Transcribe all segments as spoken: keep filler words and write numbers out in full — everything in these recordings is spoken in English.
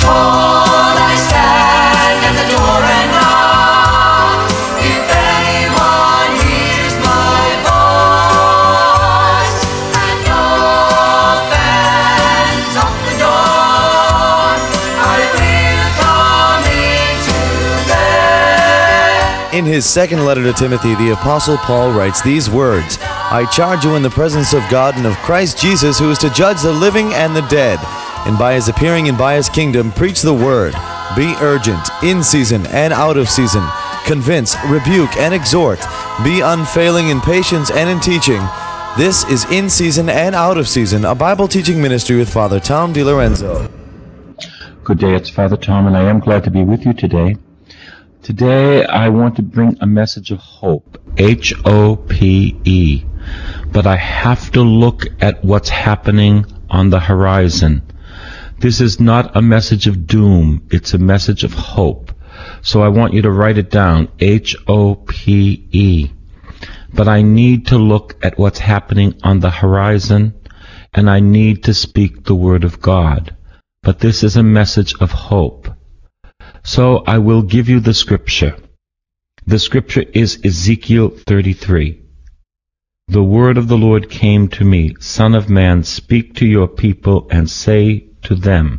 Behold, I stand at the door and knock. If anyone hears my voice and opens up the door, I will come into them. In his second letter to Timothy, the Apostle Paul writes these words, I charge you in the presence of God and of Christ Jesus, who is to judge the living and the dead, and by his appearing and by his kingdom, preach the word. Be urgent, in season and out of season. Convince, rebuke, and exhort. Be unfailing in patience and in teaching. This is In Season and Out of Season, a Bible teaching ministry with Father Tom DiLorenzo. Good day, it's Father Tom, and I am glad to be with you today. Today, I want to bring a message of hope, H O P E. But I have to look at what's happening on the horizon. This is not a message of doom, it's a message of hope. So I want you to write it down, H O P E. But I need to look at what's happening on the horizon, and I need to speak the Word of God. But this is a message of hope. So I will give you the scripture. The scripture is Ezekiel thirty-three. The word of the Lord came to me, Son of man, speak to your people and say to them,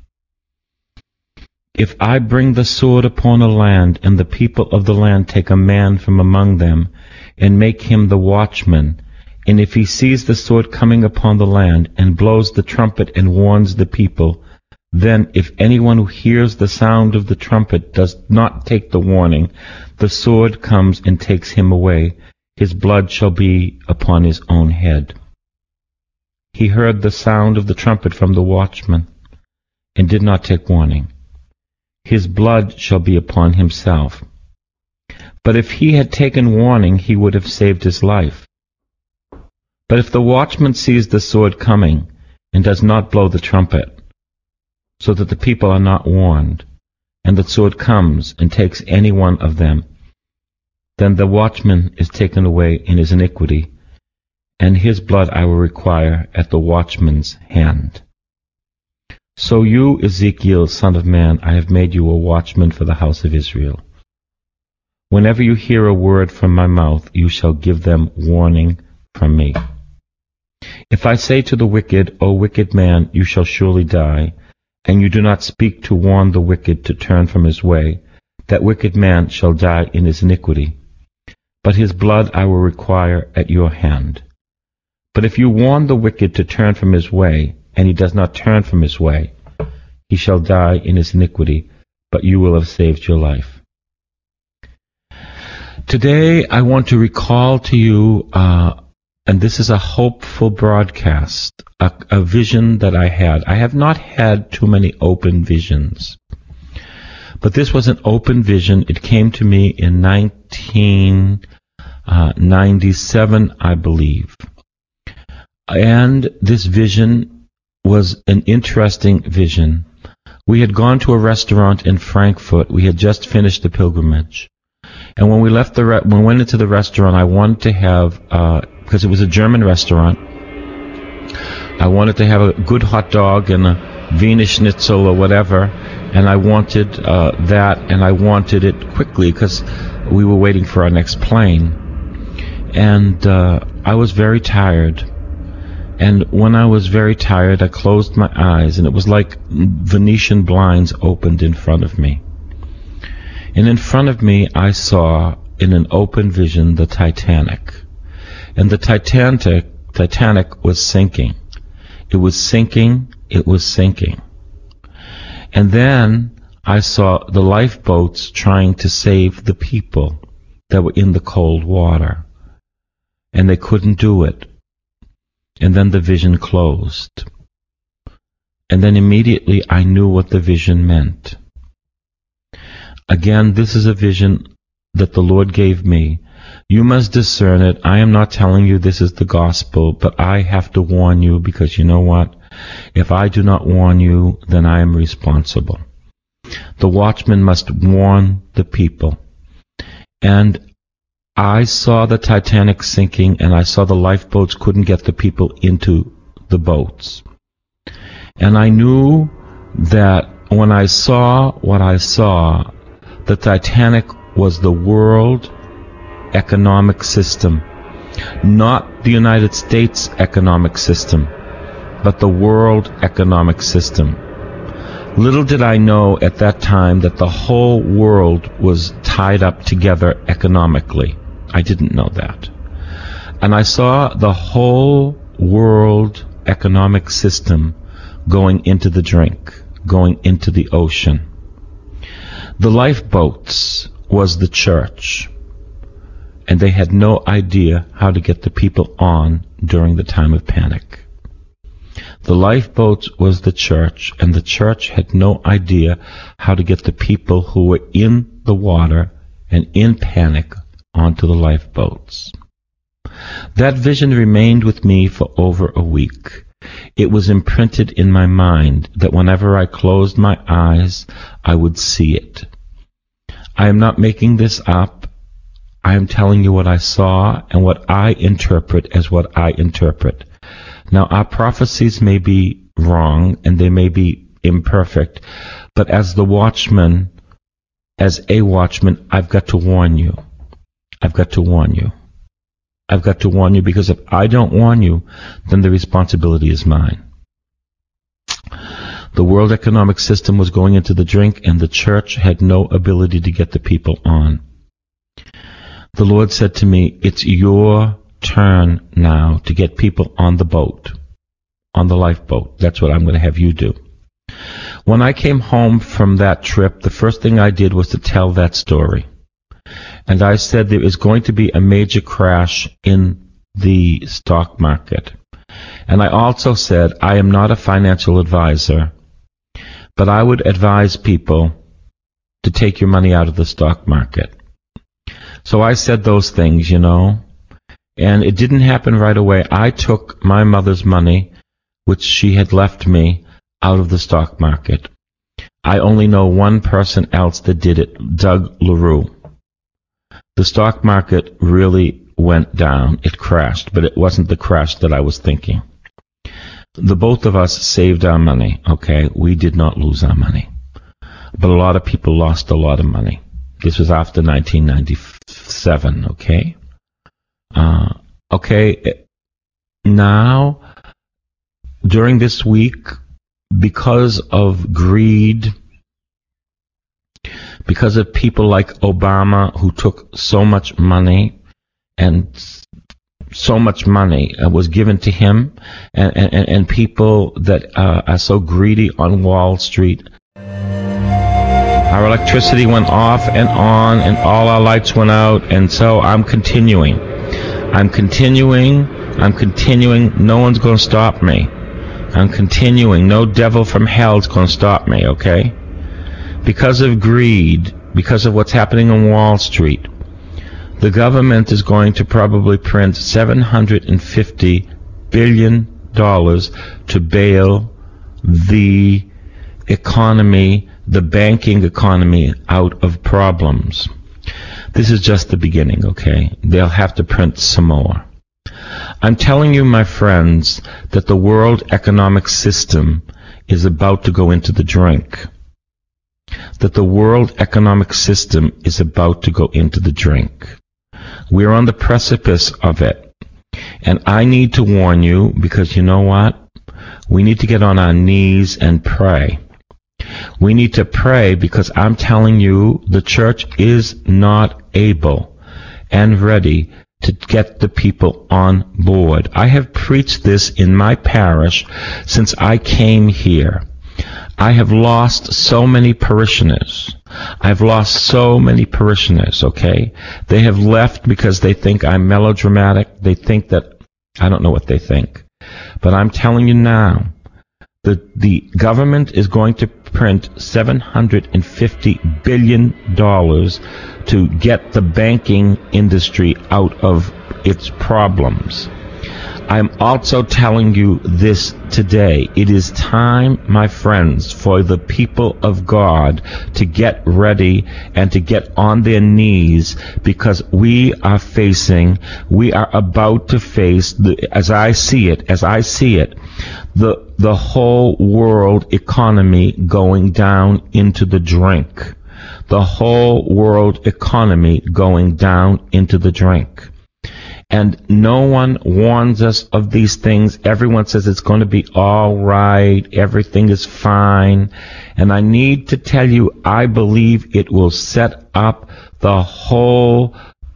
if I bring the sword upon a land, and the people of the land take a man from among them, and make him the watchman, and if he sees the sword coming upon the land, and blows the trumpet and warns the people, then if anyone who hears the sound of the trumpet does not take the warning, the sword comes and takes him away. His blood shall be upon his own head. He heard the sound of the trumpet from the watchman, and did not take warning. His blood shall be upon himself. But if he had taken warning, he would have saved his life. But if the watchman sees the sword coming, and does not blow the trumpet, so that the people are not warned, and the sword comes and takes any one of them, then the watchman is taken away in his iniquity, and his blood I will require at the watchman's hand. So you, Ezekiel, son of man, I have made you a watchman for the house of Israel. Whenever you hear a word from my mouth, you shall give them warning from me. If I say to the wicked, O wicked man, you shall surely die, and you do not speak to warn the wicked to turn from his way, that wicked man shall die in his iniquity. But his blood I will require at your hand. But if you warn the wicked to turn from his way, and he does not turn from his way, he shall die in his iniquity, but you will have saved your life. Today I want to recall to you, uh, and this is a hopeful broadcast, a, a vision that I had. I have not had too many open visions. But this was an open vision. It came to me in nineteen ninety-seven, I believe. And this vision was an interesting vision. We had gone to a restaurant in Frankfurt. We had just finished the pilgrimage. And when we left the re- when we went into the restaurant, I wanted to have, uh, because it was a German restaurant, I wanted to have a good hot dog and a Wiener Schnitzel or whatever, and I wanted uh, that, and I wanted it quickly because we were waiting for our next plane. And uh, I was very tired. And when I was very tired, I closed my eyes, and it was like Venetian blinds opened in front of me. And in front of me, I saw, in an open vision, the Titanic. And the Titanic, Titanic was sinking. It was sinking, it was sinking. And then I saw the lifeboats trying to save the people that were in the cold water. And they couldn't do it. And then the vision closed. And then immediately I knew what the vision meant. Again, this is a vision that the Lord gave me. You must discern it. I am not telling you this is the gospel, but I have to warn you, because you know what? If I do not warn you, then I am responsible. The watchman must warn the people. And I saw the Titanic sinking, and I saw the lifeboats couldn't get the people into the boats. And I knew that when I saw what I saw, the Titanic was the world economic system, not the United States economic system, but the world economic system. Little did I know at that time that the whole world was tied up together economically. I didn't know that. And I saw the whole world economic system going into the drink, going into the ocean. The lifeboats was the church, and they had no idea how to get the people on during the time of panic. The lifeboats was the church, and the church had no idea how to get the people who were in the water and in panic onto the lifeboats. That vision remained with me for over a week. It was imprinted in my mind that whenever I closed my eyes, I would see it. I am not making this up. I am telling you what I saw and what I interpret as what I interpret. Now, our prophecies may be wrong and they may be imperfect, but as the watchman, as a watchman, I've got to warn you. I've got to warn you. I've got to warn you, because if I don't warn you, then the responsibility is mine. The world economic system was going into the drink, and the church had no ability to get the people on. The Lord said to me, it's your turn now to get people on the boat, on the lifeboat. That's what I'm going to have you do. When I came home from that trip, the first thing I did was to tell that story. And I said there is going to be a major crash in the stock market. And I also said I am not a financial advisor, but I would advise people to take your money out of the stock market. So I said those things, you know, and it didn't happen right away. I took my mother's money, which she had left me, out of the stock market. I only know one person else that did it, Doug LaRue. The stock market really went down. It crashed, but it wasn't the crash that I was thinking. The both of us saved our money, okay? We did not lose our money. But a lot of people lost a lot of money. This was after nineteen ninety-seven, okay? Uh, okay, now, during this week, because of greed, because of people like Obama who took so much money, and so much money uh, was given to him, and, and, and people that uh, are so greedy on Wall Street. Our electricity went off and on, and all our lights went out, and so I'm continuing. I'm continuing. I'm continuing. No one's going to stop me. I'm continuing. No devil from hell's going to stop me, okay? Because of greed, because of what's happening on Wall Street, the government is going to probably print seven hundred fifty billion dollars to bail the economy, the banking economy, out of problems. This is just the beginning, okay? They'll have to print some more. I'm telling you, my friends, that the world economic system is about to go into the drink. That the world economic system is about to go into the drink. We're on the precipice of it. And I need to warn you, because you know what? We need to get on our knees and pray. We need to pray, because I'm telling you, the church is not able and ready to get the people on board. I have preached this in my parish since I came here. I have lost so many parishioners. I've lost so many parishioners, okay? They have left because they think I'm melodramatic. They think that, I don't know what they think. But I'm telling you now, the, the government is going to print seven hundred fifty billion dollars to get the banking industry out of its problems. I'm also telling you this today. It is time, my friends, for the people of God to get ready and to get on their knees, because we are facing, we are about to face, the, as I see it, as I see it, the, the whole world economy going down into the drink. The whole world economy going down into the drink. And no one warns us of these things. Everyone says it's going to be all right. Everything is fine. And I need to tell you, I believe it will set up the whole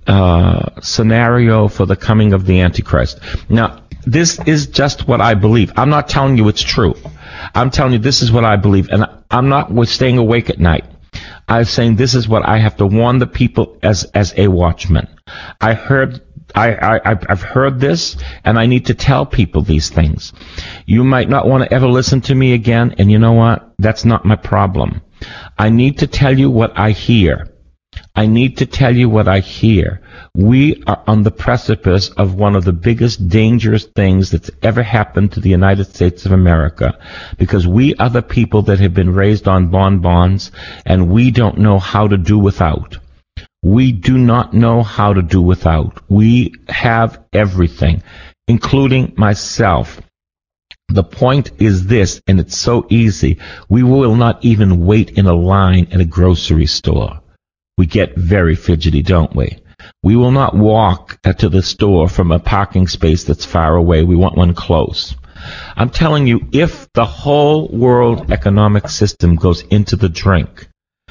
uh, scenario for the coming of the Antichrist. Now, this is just what I believe. I'm not telling you it's true. I'm telling you this is what I believe. And I'm not staying awake at night. I'm saying this is what I have to warn the people as, as a watchman. I heard I, I, I've heard this, and I need to tell people these things. You might not want to ever listen to me again, and you know what? That's not my problem. I need to tell you what I hear. I need to tell you what I hear. We are on the precipice of one of the biggest dangerous things that's ever happened to the United States of America, because we are the people that have been raised on bonbons, and we don't know how to do without. We do not know how to do without. We have everything, including myself. The point is this, and it's so easy. We will not even wait in a line at a grocery store. We get very fidgety, don't we? We will not walk to the store from a parking space that's far away. We want one close. I'm telling you, if the whole world economic system goes into the drink,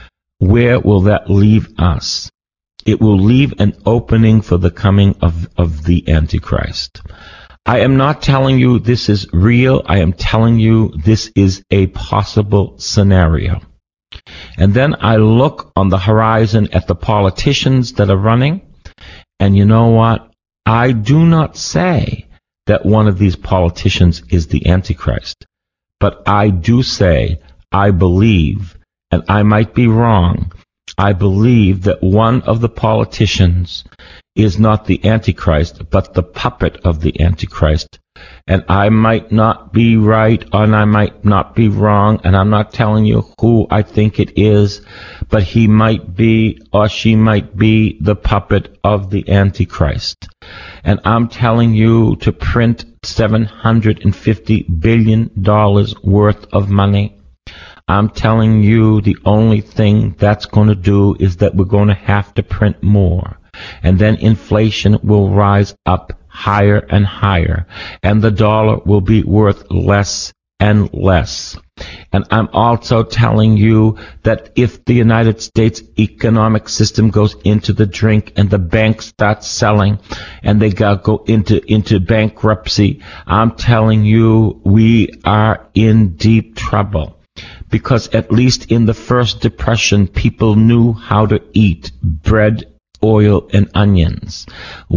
where will that leave us? It will leave an opening for the coming of, of the Antichrist. I am not telling you this is real. I am telling you this is a possible scenario. And then I look on the horizon at the politicians that are running, and you know what? I do not say that one of these politicians is the Antichrist, but I do say, I believe, and I might be wrong, I believe that one of the politicians is not the Antichrist, but the puppet of the Antichrist. And I might not be right, and I might not be wrong, and I'm not telling you who I think it is, but he might be, or she might be, the puppet of the Antichrist. And I'm telling you to print seven hundred fifty billion dollars worth of money. I'm telling you the only thing that's going to do is that we're going to have to print more. And then inflation will rise up higher and higher. And the dollar will be worth less and less. And I'm also telling you that if the United States economic system goes into the drink and the banks start selling and they got go into, into bankruptcy, I'm telling you we are in deep trouble. Because at least in the first depression, people knew how to eat bread, oil, and onions.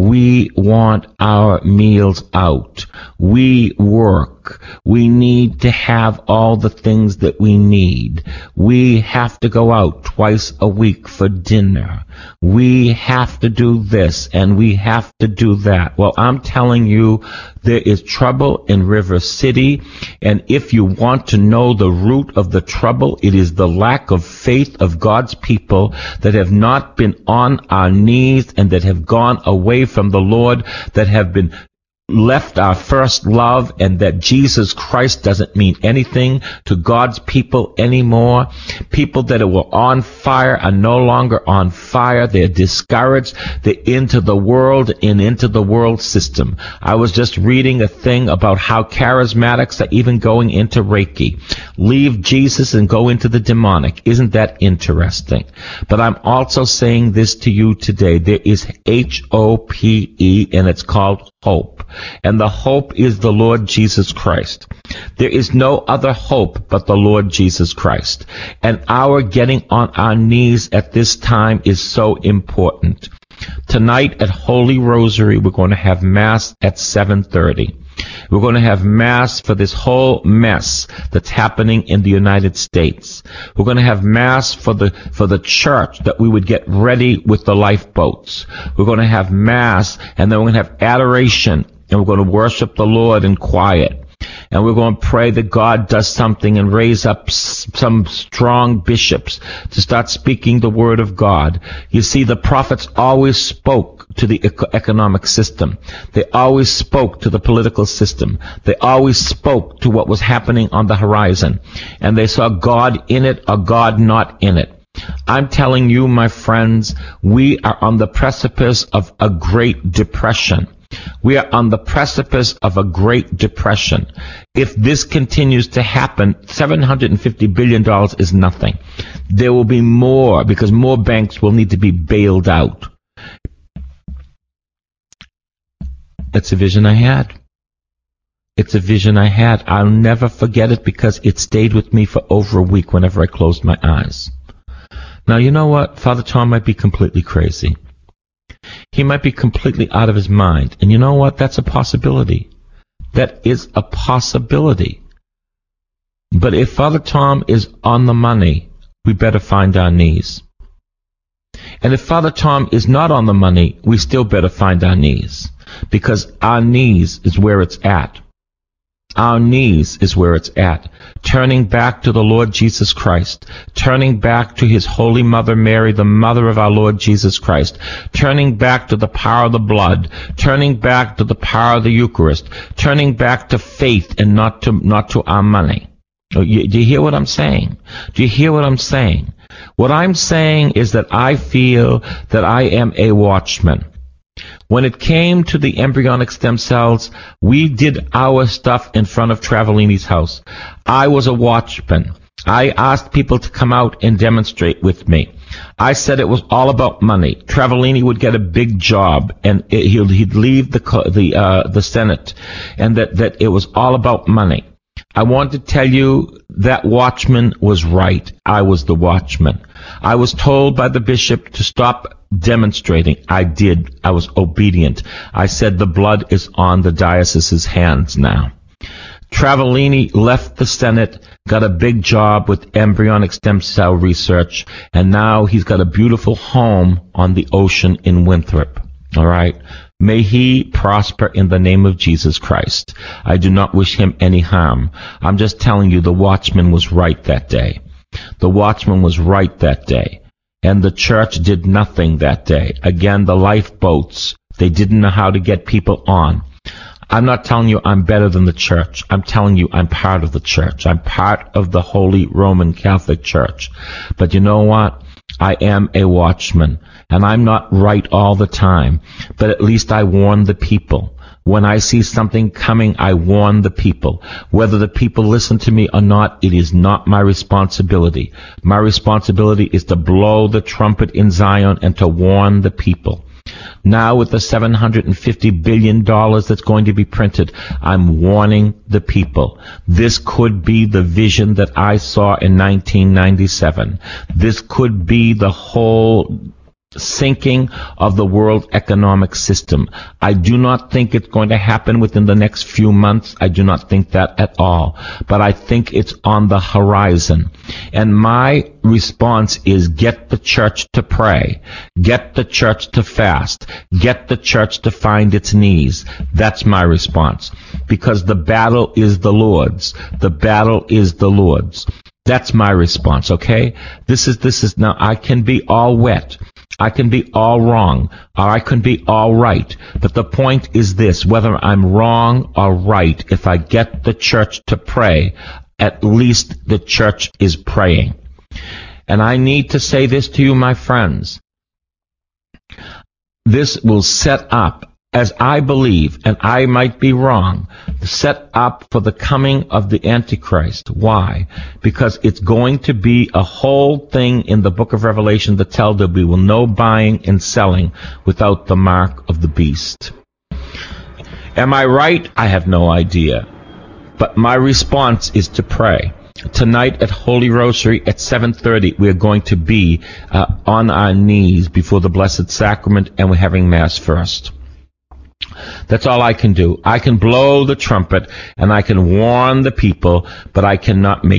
We want our meals out. We work. We need to have all the things that we need. We have to go out twice a week for dinner. We have to do this and we have to do that. Well, I'm telling you, there is trouble in River City, and if you want to know the root of the trouble, it is the lack of faith of God's people that have not been on our knees and that have gone away from the Lord, that have been left our first love, and that Jesus Christ doesn't mean anything to God's people anymore. People that were on fire are no longer on fire. They're discouraged. They're into the world and into the world system. I was just reading a thing about how charismatics are even going into Reiki. Leave Jesus and go into the demonic. Isn't that interesting? But I'm also saying this to you today. There is H O P E, and it's called hope. And the hope is the Lord Jesus Christ. There is no other hope but the Lord Jesus Christ. And our getting on our knees at this time is so important. Tonight at Holy Rosary, we're going to have Mass at seven thirty. We're going to have Mass for this whole mess that's happening in the United States. We're going to have Mass for the for the church, that we would get ready with the lifeboats. We're going to have Mass, and then we're going to have adoration and we're going to worship the Lord in quiet. And we're going to pray that God does something and raise up s- some strong bishops to start speaking the word of God. You see, the prophets always spoke to the eco- economic system. They always spoke to the political system. They always spoke to what was happening on the horizon. And they saw God in it or God not in it. I'm telling you, my friends, we are on the precipice of a Great Depression. We are on the precipice of a Great Depression. If this continues to happen, seven hundred fifty billion dollars is nothing. There will be more because more banks will need to be bailed out. It's a vision I had. It's a vision I had. I'll never forget it because it stayed with me for over a week whenever I closed my eyes. Now, you know what? Father Tom might be completely crazy. He might be completely out of his mind. And you know what? That's a possibility. That is a possibility. But if Father Tom is on the money, we better find our knees. And if Father Tom is not on the money, we still better find our knees. Because our knees is where it's at. Our knees is where it's at. Turning back to the Lord Jesus Christ. Turning back to His Holy Mother Mary, the mother of our Lord Jesus Christ. Turning back to the power of the blood. Turning back to the power of the Eucharist. Turning back to faith and not to, not to our money. Do you hear what I'm saying? Do you hear what I'm saying? What I'm saying is that I feel that I am a watchman. When it came to the embryonic stem cells, we did our stuff in front of Travellini's house. I was a watchman. I asked people to come out and demonstrate with me. I said it was all about money. Travellini would get a big job, and it, he'd, he'd leave the the uh, the Senate, and that, that it was all about money. I want to tell you that watchman was right. I was the watchman. I was told by the bishop to stop demonstrating. I did. I was obedient. I said the blood is on the diocese's hands now. Travellini left the Senate, got a big job with embryonic stem cell research, and now he's got a beautiful home on the ocean in Winthrop. All right? May he prosper in the name of Jesus Christ. I do not wish him any harm. I'm just telling you the watchman was right that day. The watchman was right that day. And the church did nothing that day. Again, the lifeboats, they didn't know how to get people on. I'm not telling you I'm better than the church. I'm telling you I'm part of the church. I'm part of the Holy Roman Catholic Church. But you know what? I am a watchman. And I'm not right all the time. But at least I warn the people. When I see something coming, I warn the people. Whether the people listen to me or not, it is not my responsibility. My responsibility is to blow the trumpet in Zion and to warn the people. Now with the seven hundred fifty billion dollars that's going to be printed, I'm warning the people. This could be the vision that I saw in nineteen ninety-seven. This could be the whole sinking of the world economic system. I do not think it's going to happen within the next few months. I do not think that at all. But I think it's on the horizon. And my response is get the church to pray. Get the church to fast. Get the church to find its knees. That's my response. Because the battle is the Lord's. The battle is the Lord's. That's my response, okay? This is, this is, now I can be all wet. I can be all wrong, or I can be all right. But the point is this, whether I'm wrong or right, if I get the church to pray, at least the church is praying. And I need to say this to you, my friends. This will set up, as I believe, and I might be wrong, set up for the coming of the Antichrist. Why? Because it's going to be a whole thing in the book of Revelation that tells that we will no buying and selling without the mark of the beast. Am I right? I have no idea. But my response is to pray. Tonight at Holy Rosary at seven thirty, we are going to be uh, on our knees before the Blessed Sacrament, and we're having Mass first. That's all I can do. I can blow the trumpet and I can warn the people, but I cannot make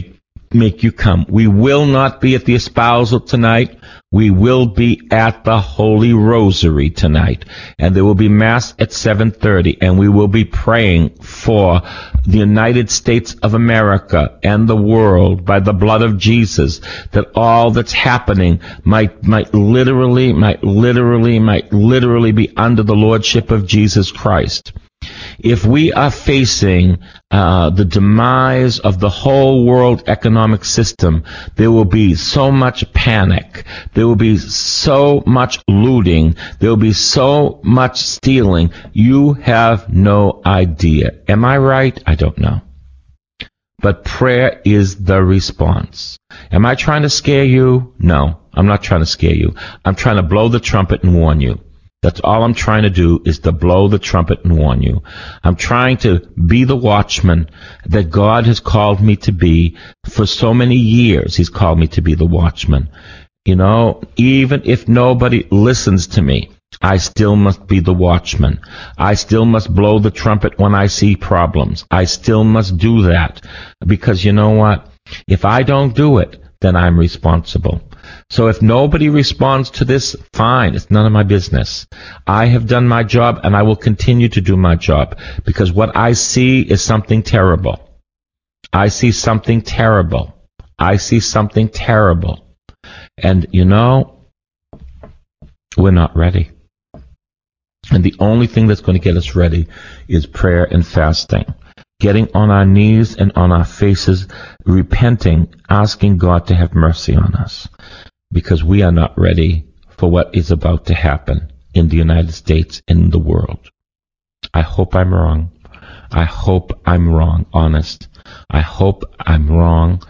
make you come. We will not be at the espousal tonight. We will be at the Holy Rosary tonight. And there will be Mass at seven thirty. And we will be praying for the United States of America and the world by the blood of Jesus, that all that's happening might, might literally, might literally, might literally be under the Lordship of Jesus Christ. If we are facing uh, the demise of the whole world economic system, there will be so much panic. There will be so much looting. There will be so much stealing. You have no idea. Am I right? I don't know. But prayer is the response. Am I trying to scare you? No, I'm not trying to scare you. I'm trying to blow the trumpet and warn you. That's all I'm trying to do, is to blow the trumpet and warn you. I'm trying to be the watchman that God has called me to be. For so many years, He's called me to be the watchman. You know, even if nobody listens to me, I still must be the watchman. I still must blow the trumpet when I see problems. I still must do that. Because you know what? If I don't do it, then I'm responsible. So if nobody responds to this, fine, it's none of my business. I have done my job, and I will continue to do my job, because what I see is something terrible. I see something terrible. I see something terrible. And, you know, we're not ready. And the only thing that's going to get us ready is prayer and fasting. Getting on our knees and on our faces, repenting, asking God to have mercy on us. Because we are not ready for what is about to happen in the United States and in the world. I hope I'm wrong. I hope I'm wrong, honest. I hope I'm wrong.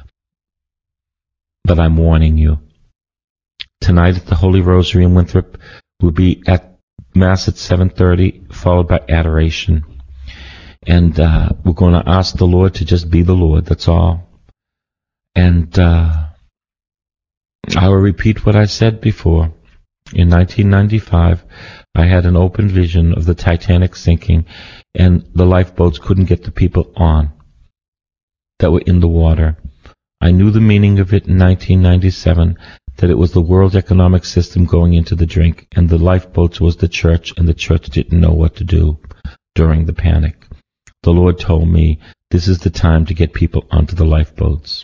But I'm warning you. Tonight at the Holy Rosary in Winthrop, we'll be at Mass at seven thirty, followed by adoration. And uh, we're going to ask the Lord to just be the Lord, that's all. And uh, I will repeat what I said before. In nineteen ninety-five, I had an open vision of the Titanic sinking, and the lifeboats couldn't get the people on that were in the water. I knew the meaning of it in nineteen ninety-seven, that it was the world economic system going into the drink, and the lifeboats was the church, and the church didn't know what to do during the panic. The Lord told me, this is the time to get people onto the lifeboats.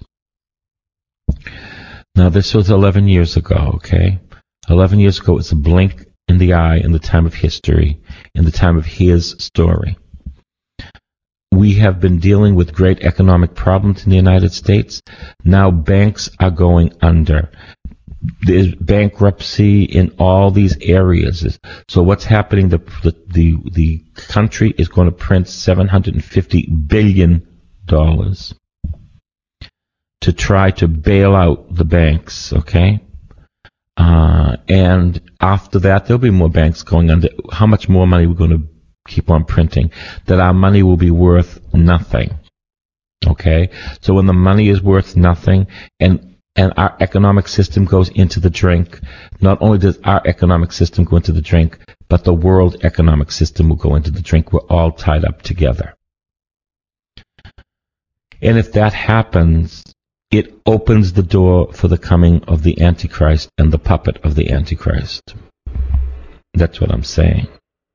Now, this was eleven years ago, okay? eleven years ago, it's a blink in the eye in the time of history, in the time of His story. We have been dealing with great economic problems in the United States. Now banks are going under. There's bankruptcy in all these areas. So what's happening? The the the country is going to print seven hundred fifty billion dollars to try to bail out the banks. Okay, uh, and after that, there'll be more banks going under. How much more money we're going to keep on printing? That our money will be worth nothing. Okay, so when the money is worth nothing, and and our economic system goes into the drink, not only does our economic system go into the drink, but the world economic system will go into the drink. We're all tied up together. And if that happens, it opens the door for the coming of the Antichrist and the puppet of the Antichrist. That's what I'm saying.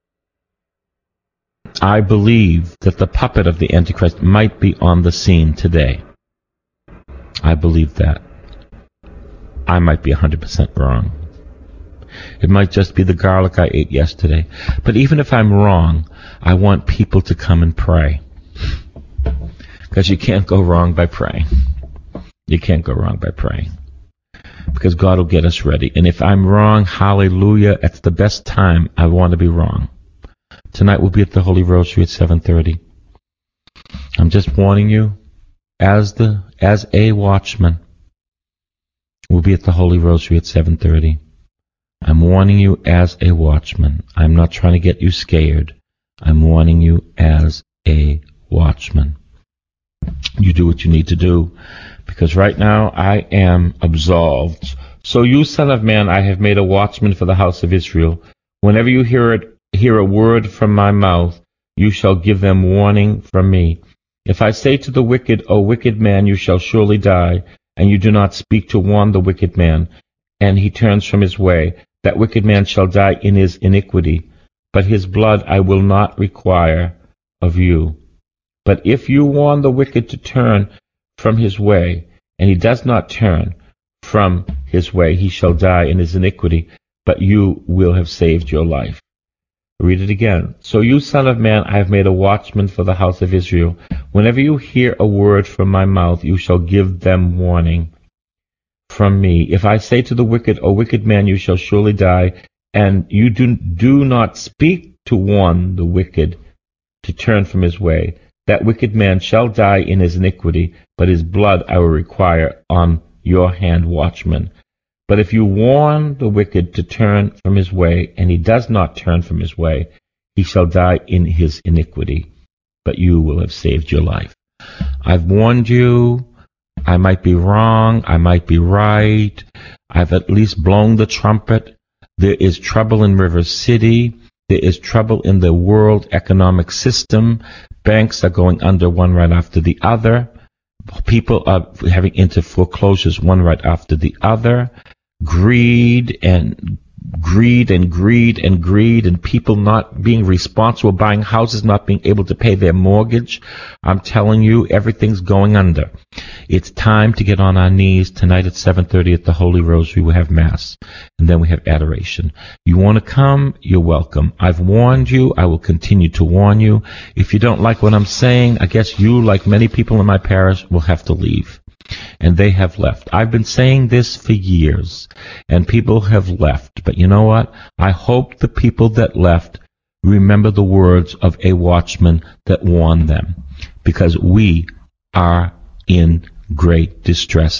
I believe that the puppet of the Antichrist might be on the scene today. I believe that. I might be one hundred percent wrong. It might just be the garlic I ate yesterday. But even if I'm wrong, I want people to come and pray. Because you can't go wrong by praying. You can't go wrong by praying. Because God will get us ready. And if I'm wrong, hallelujah, it's the best time I want to be wrong. Tonight we'll be at the Holy Rosary at seven thirty. I'm just warning you, as the as a watchman, we'll be at the Holy Rosary at seven thirty. I'm warning you as a watchman. I'm not trying to get you scared. I'm warning you as a watchman. You do what you need to do, because right now I am absolved. So you, son of man, I have made a watchman for the house of Israel. Whenever you hear it, hear a word from my mouth, you shall give them warning from me. If I say to the wicked, O wicked man, you shall surely die, and you do not speak to warn the wicked man, and he turns from his way, that wicked man shall die in his iniquity, but his blood I will not require of you. But if you warn the wicked to turn from his way, and he does not turn from his way, he shall die in his iniquity, but you will have saved your life. Read it again. So you, son of man, I have made a watchman for the house of Israel. Whenever you hear a word from my mouth, you shall give them warning from me. If I say to the wicked, O wicked man, you shall surely die, and you do, do not speak to warn the wicked to turn from his way, that wicked man shall die in his iniquity, but his blood I will require on your hand, watchman. But if you warn the wicked to turn from his way, and he does not turn from his way, he shall die in his iniquity, but you will have saved your life. I've warned you. I might be wrong. I might be right. I've at least blown the trumpet. There is trouble in River City. There is trouble in the world economic system. Banks are going under one right after the other. People are having into foreclosures one right after the other. Greed and greed and greed and greed and people not being responsible, buying houses, not being able to pay their mortgage. I'm telling you, everything's going under. It's time to get on our knees. Tonight at seven thirty at the Holy Rosary, we have Mass, and then we have adoration. You want to come? You're welcome. I've warned you. I will continue to warn you. If you don't like what I'm saying, I guess you, like many people in my parish, will have to leave. And they have left. I've been saying this for years, and people have left. But you know what? I hope the people that left remember the words of a watchman that warned them, because we are in great distress.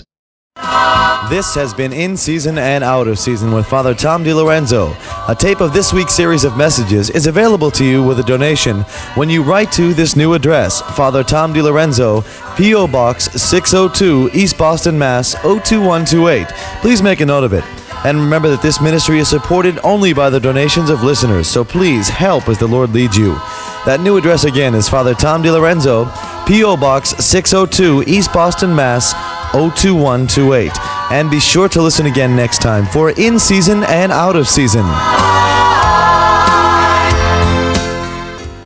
This has been In Season and Out of Season with Father Tom DiLorenzo. A tape of this week's series of messages is available to you with a donation when you write to this new address, Father Tom DiLorenzo, P O Box six oh two, East Boston, Mass. oh two one two eight. Please make a note of it. And remember that this ministry is supported only by the donations of listeners, so please help as the Lord leads you. That new address again is Father Tom DiLorenzo, P O Box six oh two, East Boston, Mass. oh two one two eight. And be sure to listen again next time for In Season and Out of Season.